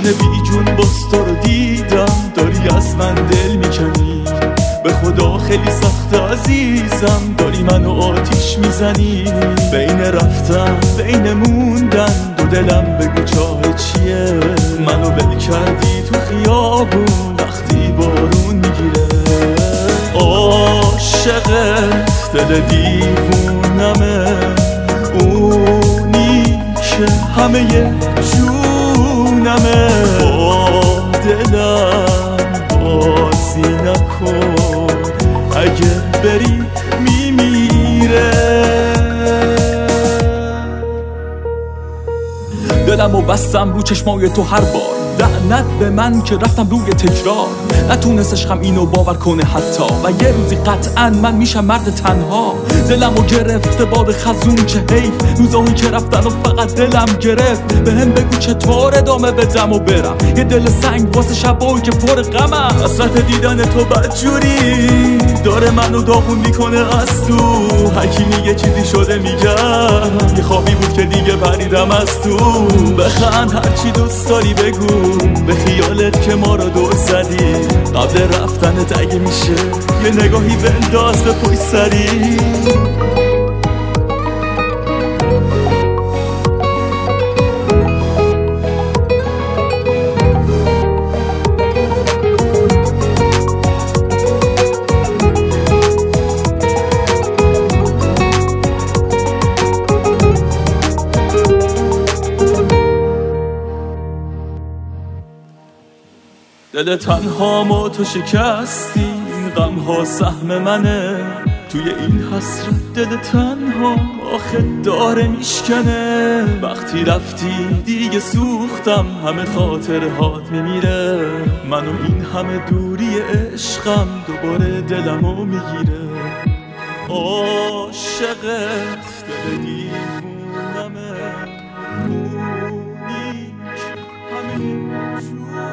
بی جون باز تو رو دیدم، داری از من دل میکنی، به خدا خیلی سخت عزیزم، داری منو آتیش میزنی. بین رفتن بین موندن دو دلم، بگو چاه چیه؟ منو ول کردی تو خیابون وقتی بارون میگیره. عاشقت دل دیوونمه، اونی که همه جونمه. با دلم بازی نکن، اگه بری میمیره. دلمو بستم رو چشمای تو هر بار، لعنت به من که رفتم روی تکرار. نتونست عشقم اینو باور کنه حتی، و یه روزی قطعا من میشم مرد تنها. دلمو گرفته باد خزون، چه حیف روزایی که رفتن و فقط دلم گرفت. بهم بگو چطور ادامه بدم و برم، یه دل سنگ واسه شبایی که پر غمم. حسرت دیدن تو بدجوری داره منو داغون میکنه از تو. هرکی میگه چیزی شده میگم، یه خوابی بود که دیگه پریدم از تو. بخند هرچی دوست داری بگو، به خیالت که ما رو دور زدی. قبل رفتنت اگه میشه یه نگاهی بنداز به پشت سری. دل تنهامو تو شکستی، این غم ها سهم منه. توی این حسرت دل تنها آخه داره میشکنه. وقتی رفتی دیگه سوختم، همه خاطرهات میمیره. منو این همه دوری عشقم دوباره دلمو میگیره. عاشقت دل دیوونمه، اونی که همه